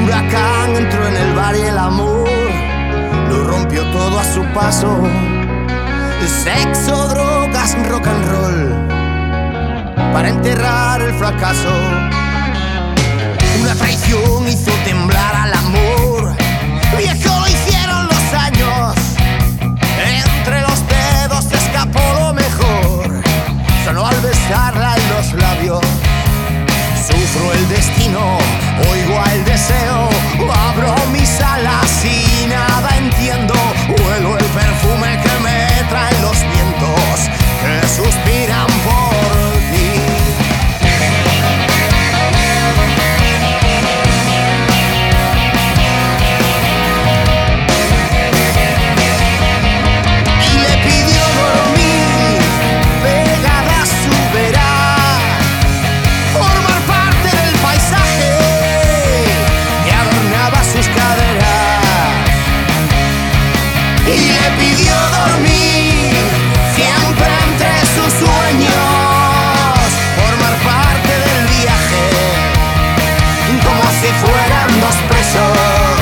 huracán entró en el bar y el amor lo rompió todo a su paso. Sexo, drogas, rock and roll para enterrar el fracaso. Una traición hizo temblar al amor, viejo lo hicieron los años. Entre los dedos se escapó lo mejor, solo al besarla en los labios. Sufro el destino, oigo el deseo, abro mis alas y nada entiendo. Huelo el perfume que me traen los vientos que suspiran por ti. Y le pidió dormir pegada a su verá, formar parte del paisaje que adornaba sus caderas. Y le pidió dormir siempre entre sus sueños, formar parte del viaje como si fueran dos presos.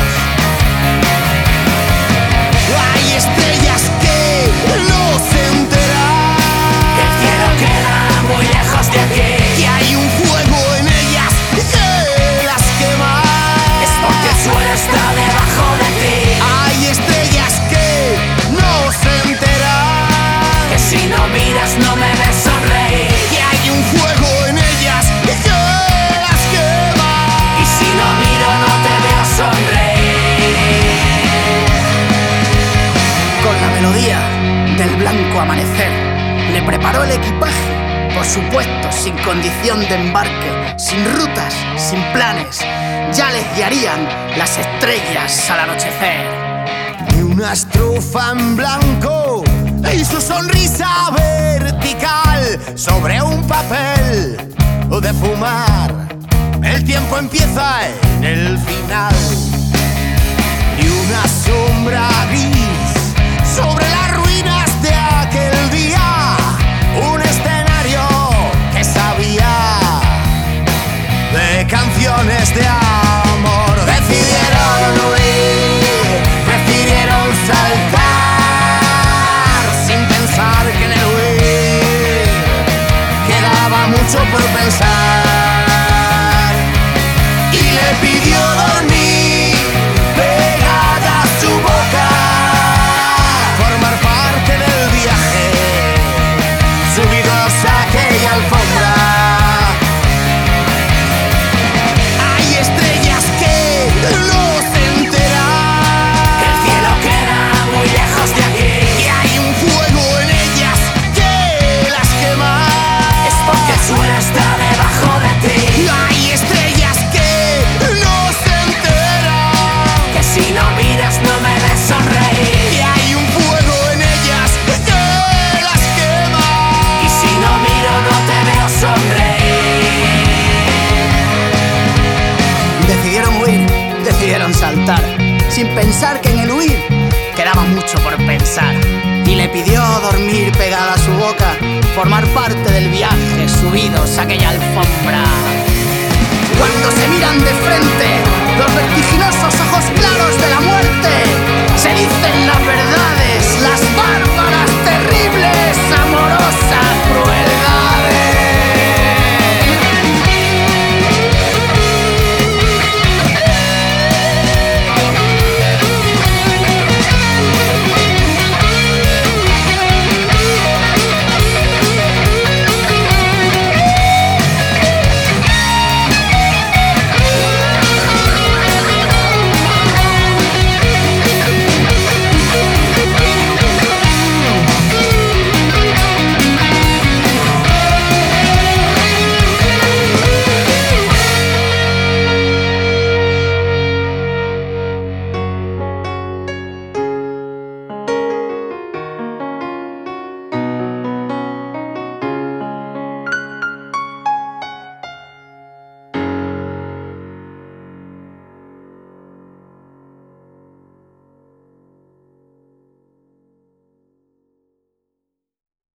Hay estrellas que no se enteran que el cielo queda muy lejos de aquí, que hay un fuego en ellas que las quema. es porque el suelo está debajo de ti, Hay estrellas que no se enteran que si no miras no me ves sonreír, que hay un fuego en ellas que las quema. y si no miro no te veo sonreír. Con la melodía del blanco amanecer le preparó el equipaje, por supuesto sin condición de embarque, sin rutas, sin planes, ya les guiarían las estrellas al anochecer. Y una estrofa en blanco y su sonrisa vertical sobre un papel de fumar. El tiempo empieza en el final. Y una sombra gris sobre las ruinas de aquel día. Un escenario que sabía de canciones de amor. Decidieron huir, prefirieron saltar sin pensar que en el huir quedaba mucho por pensar. Y le pidió dormir pegada a su boca, formar parte del viaje, subidos a aquella alfombra. Hay estrellas que no se enteran Que el cielo queda muy lejos de aquí, que hay un fuego en ellas que las quema. es porque el suelo está debajo de ti, Hay estrellas que no se enteran que si no miras no me ves sonreír, que hay un fuego en ellas que las quema. y si no miro no te veo sonreír. Decidieron huir, decidieron saltar, sin pensar que en el huir quedaba mucho por pensar. Y le pidió dormir pegada a su boca, formar parte del viaje, subidos a aquella alfombra. Cuando se miran de frente, los vertiginosos